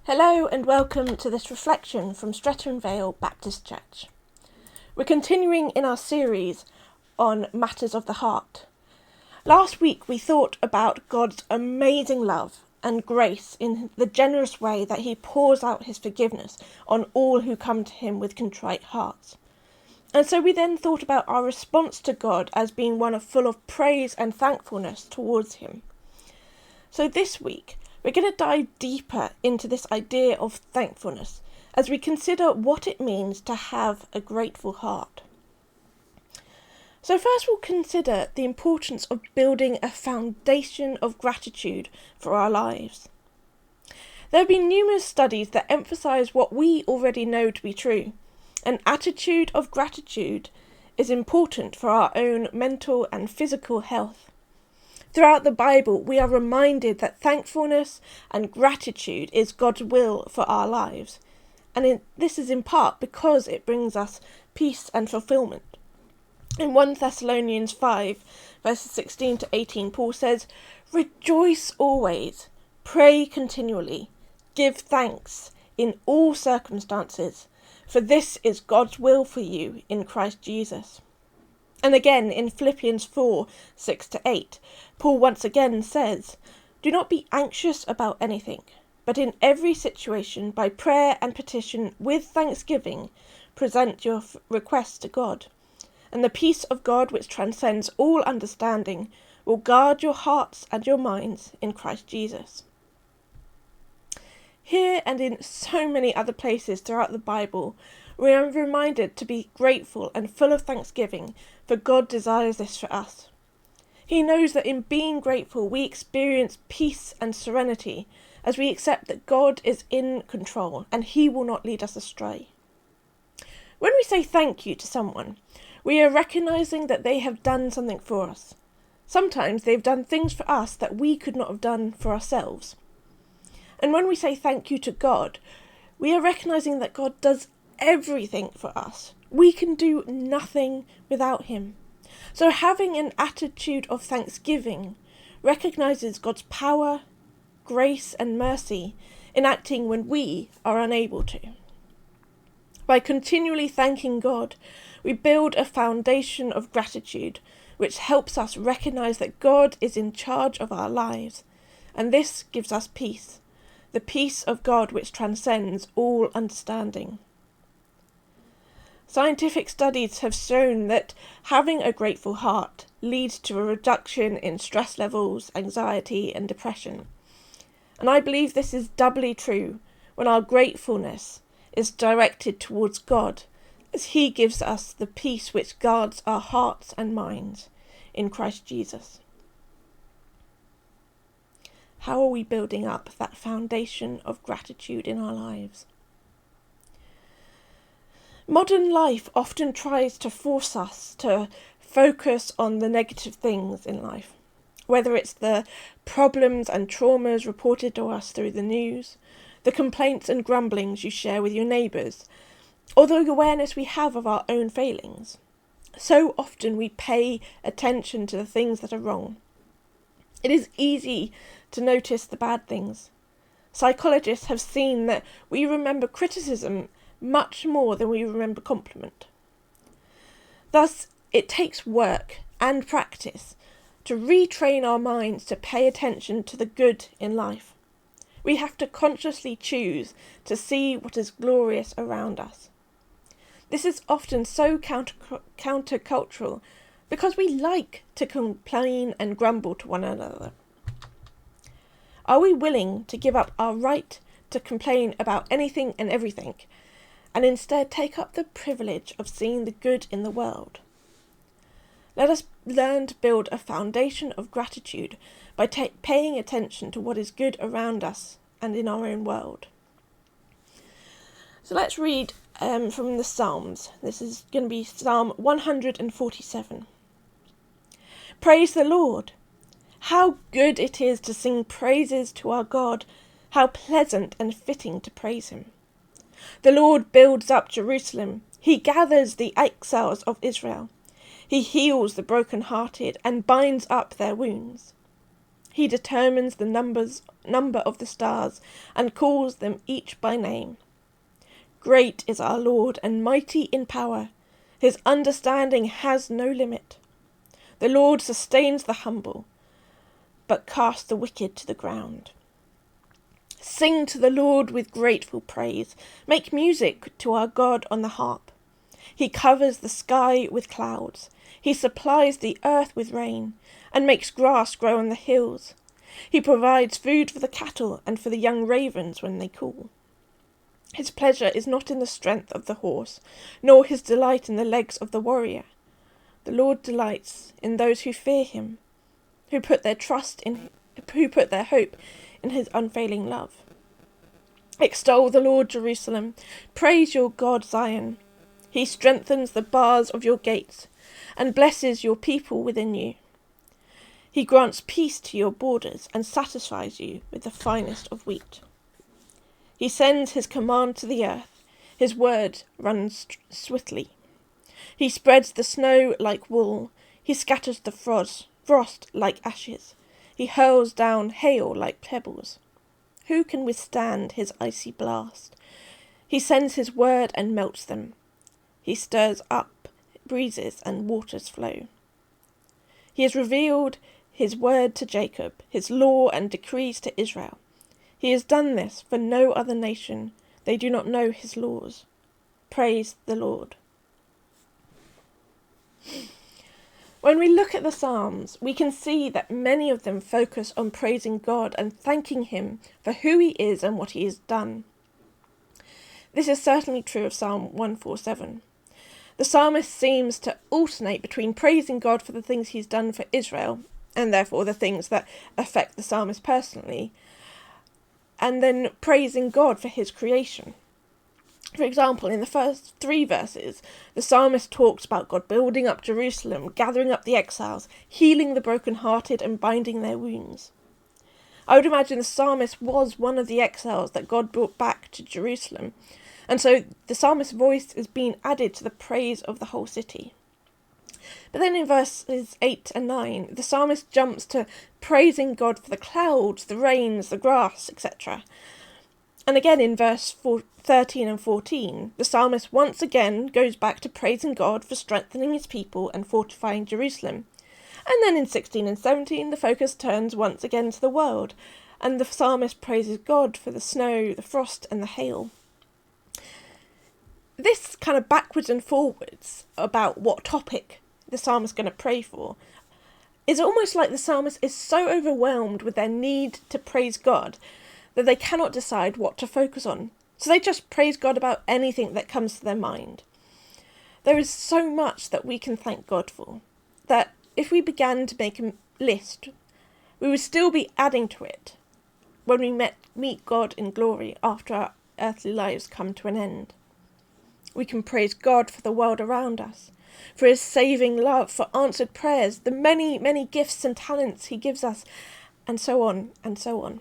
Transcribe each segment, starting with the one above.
Hello and welcome to this reflection from Streatham Vale Baptist Church. We're continuing in our series on matters of the heart. Last week we thought about God's amazing love and grace in the generous way that he pours out his forgiveness on all who come to him with contrite hearts. And so we then thought about our response to God as being one full of praise and thankfulness towards him. So this week, we're going to dive deeper into this idea of thankfulness as we consider what it means to have a grateful heart. So first we'll consider the importance of building a foundation of gratitude for our lives. There have been numerous studies that emphasise what we already know to be true. An attitude of gratitude is important for our own mental and physical health. Throughout the Bible, we are reminded that thankfulness and gratitude is God's will for our lives. And this is in part because it brings us peace and fulfilment. In 1 Thessalonians 5, verses 16 to 18, Paul says, "Rejoice always, pray continually, give thanks in all circumstances, for this is God's will for you in Christ Jesus." And again in Philippians 4, 6 to 8, Paul once again says, "Do not be anxious about anything, but in every situation, by prayer and petition, with thanksgiving, present your requests to God. And the peace of God, which transcends all understanding, will guard your hearts and your minds in Christ Jesus." Here and in so many other places throughout the Bible, we are reminded to be grateful and full of thanksgiving, for God desires this for us. He knows that in being grateful we experience peace and serenity as we accept that God is in control and he will not lead us astray. When we say thank you to someone, we are recognising that they have done something for us. Sometimes they've done things for us that we could not have done for ourselves. And when we say thank you to God, we are recognising that God does everything for us. We can do nothing without him. So having an attitude of thanksgiving recognises God's power, grace and mercy in acting when we are unable to. By continually thanking God, we build a foundation of gratitude which helps us recognise that God is in charge of our lives, and this gives us peace, the peace of God which transcends all understanding. Scientific studies have shown that having a grateful heart leads to a reduction in stress levels, anxiety and depression. And I believe this is doubly true when our gratefulness is directed towards God, as he gives us the peace which guards our hearts and minds in Christ Jesus. How are we building up that foundation of gratitude in our lives? Modern life often tries to force us to focus on the negative things in life, whether it's the problems and traumas reported to us through the news, the complaints and grumblings you share with your neighbours, or the awareness we have of our own failings. So often we pay attention to the things that are wrong. It is easy to notice the bad things. Psychologists have seen that we remember criticism much more than we remember compliment. Thus, it takes work and practice to retrain our minds to pay attention to the good in life. We have to consciously choose to see what is glorious around us. This is often so countercultural because we like to complain and grumble to one another. Are we willing to give up our right to complain about anything and everything, and instead take up the privilege of seeing the good in the world? Let us learn to build a foundation of gratitude by paying attention to what is good around us and in our own world. So let's read from the Psalms. This is going to be Psalm 147. Praise the Lord! How good it is to sing praises to our God! How pleasant and fitting to praise him! The Lord builds up Jerusalem. He gathers the exiles of Israel. He heals the broken-hearted and binds up their wounds. He determines the number of the stars and calls them each by name. Great is our Lord and mighty in power. His understanding has no limit. The Lord sustains the humble, but casts the wicked to the ground. Sing to the Lord with grateful praise. Make music to our God on the harp. He covers the sky with clouds. He supplies the earth with rain and makes grass grow on the hills. He provides food for the cattle and for the young ravens when they call. His pleasure is not in the strength of the horse, nor his delight in the legs of the warrior. The Lord delights in those who fear him, who put their hope in his unfailing love. Extol the Lord, Jerusalem. Praise your God, Zion. He strengthens the bars of your gates and blesses your people within you. He grants peace to your borders and satisfies you with the finest of wheat. He sends his command to the earth. His word runs swiftly. He spreads the snow like wool. He scatters the frost like ashes. He hurls down hail like pebbles. Who can withstand his icy blast? He sends his word and melts them. He stirs up breezes and waters flow. He has revealed his word to Jacob, his law and decrees to Israel. He has done this for no other nation. They do not know his laws. Praise the Lord. When we look at the Psalms, we can see that many of them focus on praising God and thanking him for who he is and what he has done. This is certainly true of Psalm 147. The psalmist seems to alternate between praising God for the things he's done for Israel, and therefore the things that affect the psalmist personally, and then praising God for his creation. For example, in the first 3 verses, the psalmist talks about God building up Jerusalem, gathering up the exiles, healing the brokenhearted and binding their wounds. I would imagine the psalmist was one of the exiles that God brought back to Jerusalem, and so the psalmist's voice is being added to the praise of the whole city. But then in verses 8 and 9, the psalmist jumps to praising God for the clouds, the rains, the grass, etc. And again in verse 13 and 14, the psalmist once again goes back to praising God for strengthening his people and fortifying Jerusalem. And then in 16 and 17, the focus turns once again to the world, and the psalmist praises God for the snow, the frost, and the hail. This kind of backwards and forwards about what topic the psalmist is going to pray for is almost like the psalmist is so overwhelmed with their need to praise God that they cannot decide what to focus on. So they just praise God about anything that comes to their mind. There is so much that we can thank God for, that if we began to make a list, we would still be adding to it when we meet God in glory after our earthly lives come to an end. We can praise God for the world around us, for his saving love, for answered prayers, the many, many gifts and talents he gives us, and so on and so on.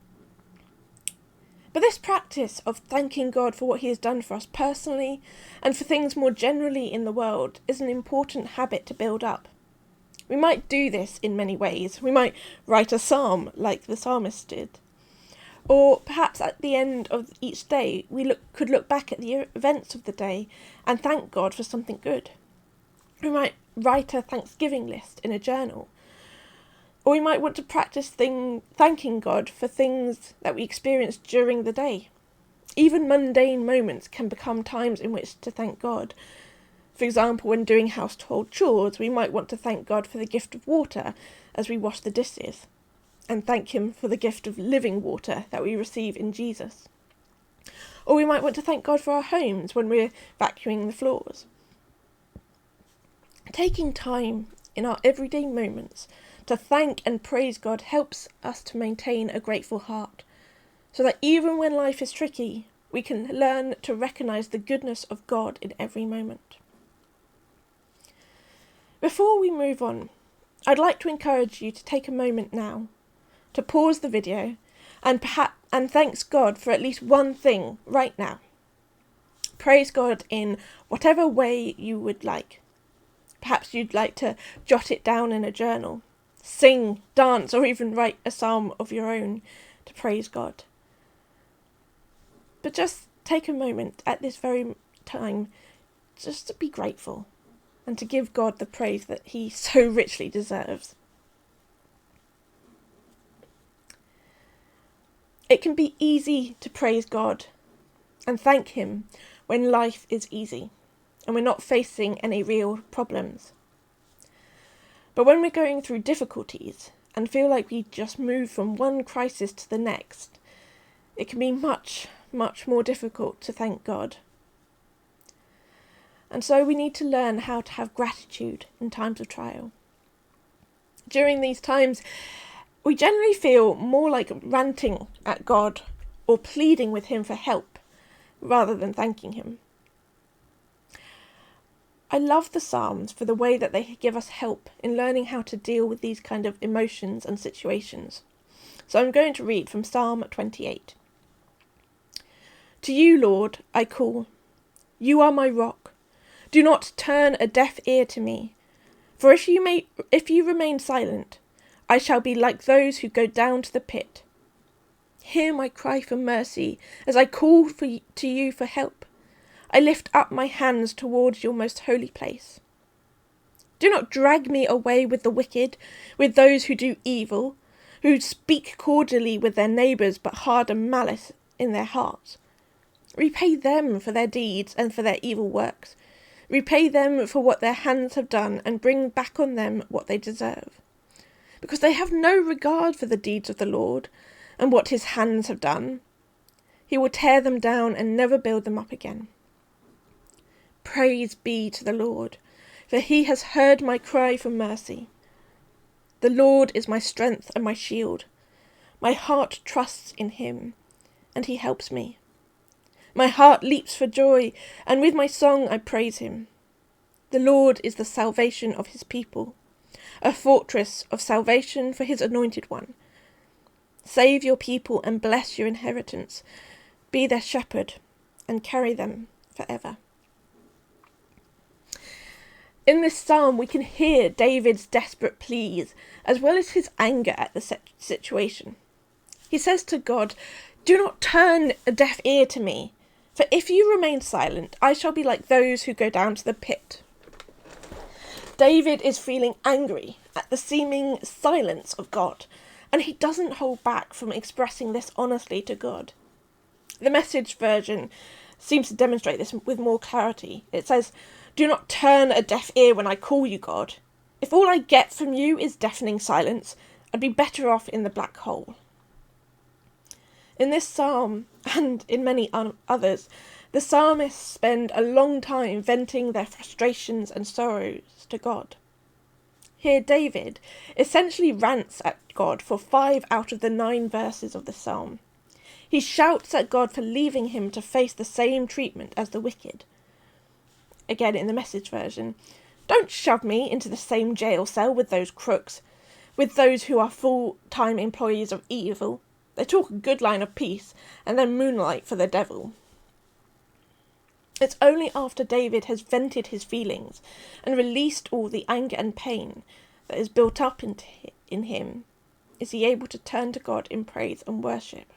But this practice of thanking God for what he has done for us personally and for things more generally in the world is an important habit to build up. We might do this in many ways. We might write a psalm like the psalmist did. Or perhaps at the end of each day, we could look back at the events of the day and thank God for something good. We might write a Thanksgiving list in a journal. Or we might want to practice thanking God for things that we experienced during the day. Even mundane moments can become times in which to thank God. For example, when doing household chores, we might want to thank God for the gift of water as we wash the dishes, and thank him for the gift of living water that we receive in Jesus. Or we might want to thank God for our homes when we're vacuuming the floors. Taking time in our everyday moments to thank and praise God helps us to maintain a grateful heart, so that even when life is tricky, we can learn to recognise the goodness of God in every moment. Before we move on, I'd like to encourage you to take a moment now to pause the video and thanks God for at least one thing right now. Praise God in whatever way you would like. Perhaps you'd like to jot it down in a journal. sing, dance, or even write a psalm of your own to praise God. But just take a moment at this very time just to be grateful and to give God the praise that he so richly deserves. It can be easy to praise God and thank him when life is easy and we're not facing any real problems. But when we're going through difficulties and feel like we just move from one crisis to the next, it can be much, much more difficult to thank God. And so we need to learn how to have gratitude in times of trial. During these times, we generally feel more like ranting at God or pleading with him for help rather than thanking him. I love the Psalms for the way that they give us help in learning how to deal with these kind of emotions and situations. So I'm going to read from Psalm 28. To you, Lord, I call. You are my rock. Do not turn a deaf ear to me. For if you remain silent, I shall be like those who go down to the pit. Hear my cry for mercy as I call to you for help. I lift up my hands towards your most holy place. Do not drag me away with the wicked, with those who do evil, who speak cordially with their neighbours but harden malice in their hearts. Repay them for their deeds and for their evil works. Repay them for what their hands have done and bring back on them what they deserve. Because they have no regard for the deeds of the Lord and what his hands have done. He will tear them down and never build them up again. Praise be to the Lord, for he has heard my cry for mercy. The Lord is my strength and my shield. My heart trusts in him, and he helps me. My heart leaps for joy, and with my song I praise him. The Lord is the salvation of his people, a fortress of salvation for his anointed one. Save your people and bless your inheritance. Be their shepherd and carry them forever. In this psalm, we can hear David's desperate pleas, as well as his anger at the situation. He says to God, "Do not turn a deaf ear to me, for if you remain silent, I shall be like those who go down to the pit." David is feeling angry at the seeming silence of God, and he doesn't hold back from expressing this honestly to God. The Message version seems to demonstrate this with more clarity. It says, "Do not turn a deaf ear when I call you, God. If all I get from you is deafening silence, I'd be better off in the black hole." In this psalm, and in many others, the psalmists spend a long time venting their frustrations and sorrows to God. Here David essentially rants at God for 5 out of the 9 verses of the psalm. He shouts at God for leaving him to face the same treatment as the wicked. Again in the Message version, "Don't shove me into the same jail cell with those crooks, with those who are full-time employees of evil. They talk a good line of peace and then moonlight for the devil." It's only after David has vented his feelings and released all the anger and pain that is built up in him is he able to turn to God in praise and worship.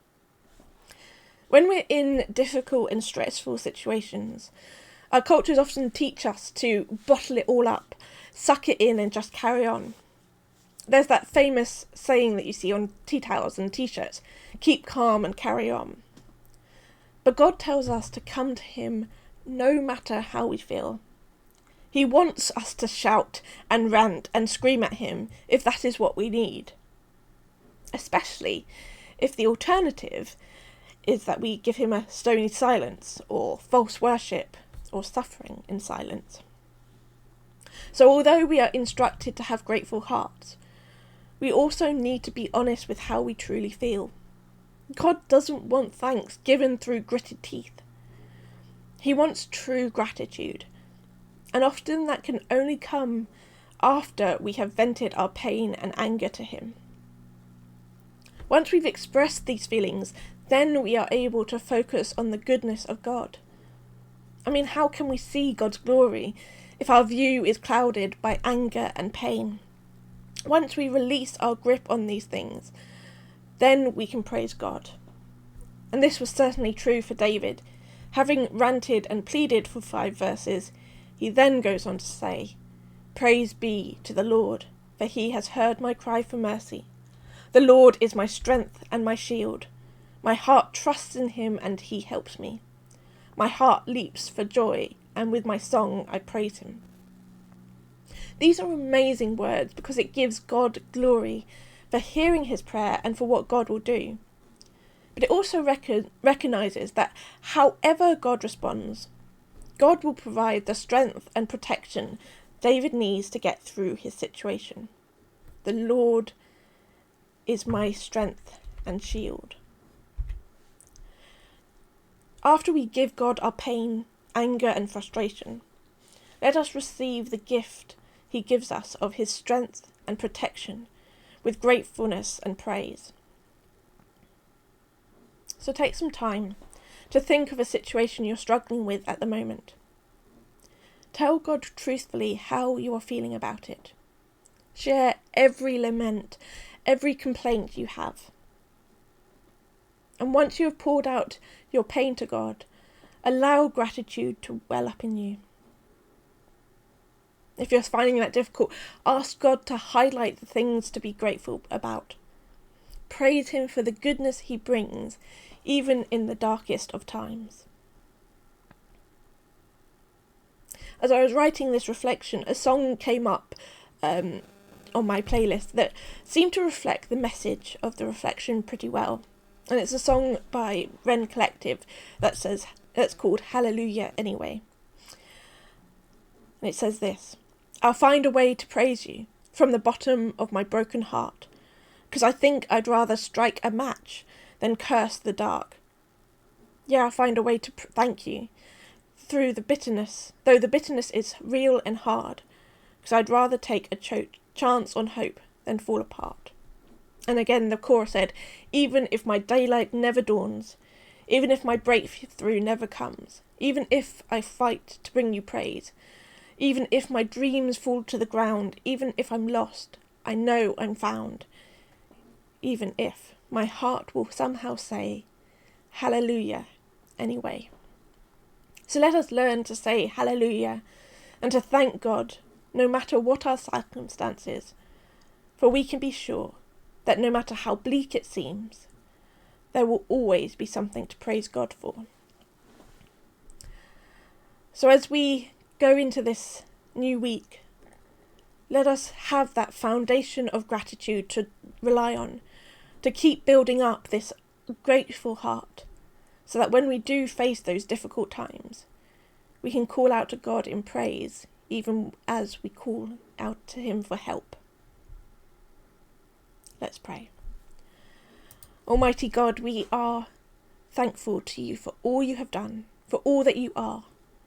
When we're in difficult and stressful situations, our cultures often teach us to bottle it all up, suck it in and just carry on. There's that famous saying that you see on tea towels and t-shirts, "Keep calm and carry on." But God tells us to come to him no matter how we feel. He wants us to shout and rant and scream at him if that is what we need. Especially if the alternative is that we give him a stony silence or false worship or suffering in silence. So although we are instructed to have grateful hearts, we also need to be honest with how we truly feel. God doesn't want thanks given through gritted teeth. He wants true gratitude, and often that can only come after we have vented our pain and anger to him. Once we've expressed these feelings, then we are able to focus on the goodness of God. I mean, how can we see God's glory if our view is clouded by anger and pain? Once we release our grip on these things, then we can praise God. And this was certainly true for David. Having ranted and pleaded for 5 verses, he then goes on to say, "Praise be to the Lord, for he has heard my cry for mercy. The Lord is my strength and my shield. My heart trusts in him and he helps me. My heart leaps for joy, and with my song I praise him." These are amazing words because it gives God glory for hearing his prayer and for what God will do. But it also recognises that however God responds, God will provide the strength and protection David needs to get through his situation. The Lord is my strength and shield. After we give God our pain, anger and frustration, let us receive the gift he gives us of his strength and protection with gratefulness and praise. So take some time to think of a situation you're struggling with at the moment. Tell God truthfully how you are feeling about it. Share every lament, every complaint you have. And once you have poured out your pain to God, allow gratitude to well up in you. If you're finding that difficult, ask God to highlight the things to be grateful about. Praise him for the goodness he brings, even in the darkest of times. As I was writing this reflection, a song came up on my playlist that seemed to reflect the message of the reflection pretty well. And it's a song by Wren Collective that's called Hallelujah Anyway. And it says this: "I'll find a way to praise you from the bottom of my broken heart, 'cause I think I'd rather strike a match than curse the dark. Yeah, I'll find a way to thank you through the bitterness, though the bitterness is real and hard, 'cause I'd rather take a chance on hope than fall apart." And again the chorus said, "Even if my daylight never dawns, even if my breakthrough never comes, even if I fight to bring you praise, even if my dreams fall to the ground, even if I'm lost, I know I'm found. Even if my heart will somehow say, Hallelujah anyway." So let us learn to say hallelujah and to thank God no matter what our circumstances, for we can be sure that no matter how bleak it seems, there will always be something to praise God for. So as we go into this new week, let us have that foundation of gratitude to rely on, to keep building up this grateful heart, so that when we do face those difficult times, we can call out to God in praise, even as we call out to him for help. Let's pray. Almighty God, we are thankful to you for all you have done, for all that you are.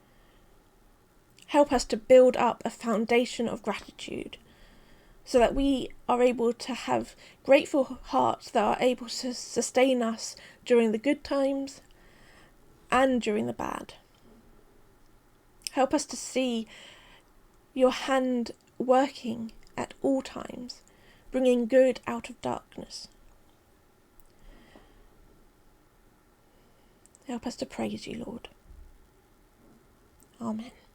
Help us to build up a foundation of gratitude so that we are able to have grateful hearts that are able to sustain us during the good times and during the bad. Help us to see your hand working at all times, bringing good out of darkness. Help us to praise you, Lord. Amen.